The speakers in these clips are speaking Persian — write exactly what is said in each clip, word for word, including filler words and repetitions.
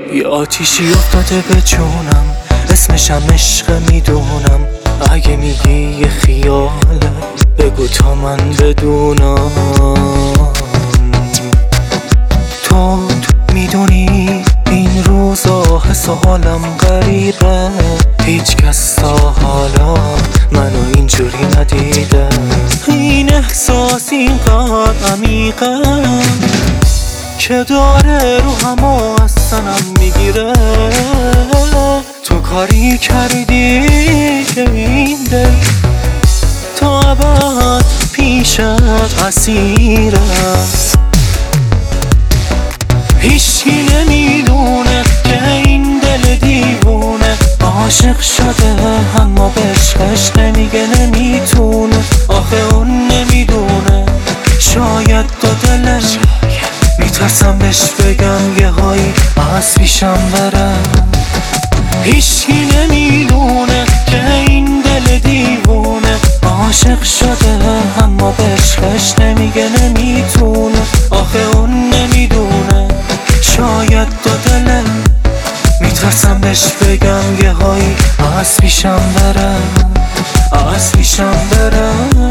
یه آتیشی افتاده به جونم، اسمشم عشق میدونم. اگه میگی یه خیاله بگو تا من بدونم. تو میدونی این روزا حس و حالم غریبه، هیچ کس تا حالا منو اینجوری ندیده. این احساس اینقدر عمیقه که داره روحم و از سنم میگیره. تو کاری کردی که این دل تا ابد پیشت اسیره. هیچکی نمیدونه که این دل دیوونه عاشق شده اما به عشقش نمیگه نمیتونه. آخه اون نمیدونه شاید دو دلش، میترسم بهش بگم یه هایی از پیشم بره. هیچکی نمیدونه که این دل دیوونه عاشق شده اما به عشقش نمیگه نمیتونه. آخه اون نمیدونه شاید دو دله، میترسم بهش بگم یه هایی از پیشم بره، از پیشم بره.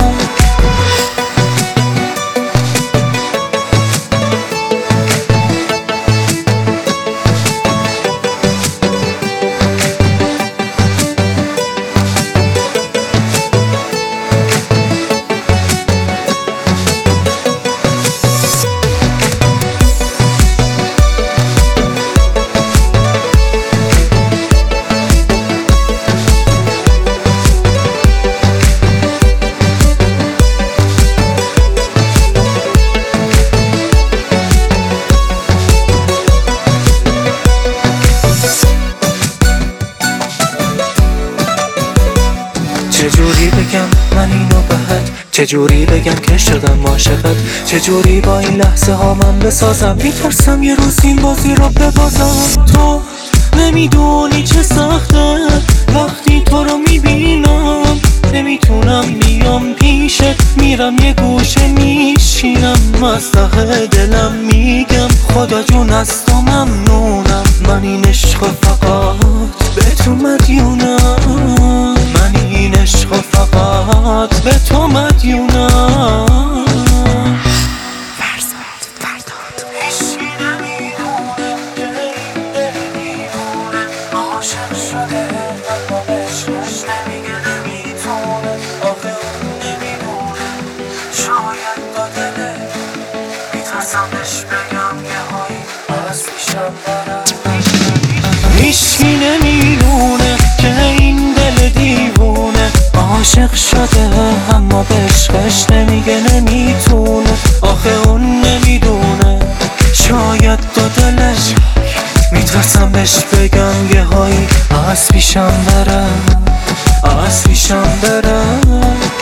چجوری بگم من اینو بهت، چجوری بگم که شدم عاشقت، چجوری با این لحظه ها من بسازم. میترسم یه روز این بازی رو ببازم. تو نمیدونی چه سخته وقتی تو رو میبینم، نمیتونم بیام پیشت، میرم یه گوشه میشینم، از ته دلم میگم خدا جون از تو ممنونم. من این عشق فقط به تو مدیونم، من این عشق فقط به تو مدیونم. فرزاد فرداد هیچی نمیدونه که این دل دیوونه عاشق شده اما به عشقش نمیگه نمیتونه. آخه اون نمیدونه شاید دو دله، میترسم بهش بگم یه هایی از پیشم بره. هیچی نمیدونه که این دل دیوونه عاشق شده اما به عشقش نمیگه نمیتونه. آخه اون نمیدونه شاید دو دلش، میترسم بهش بگم یه هایی از پیشم بره، از پیشم بره.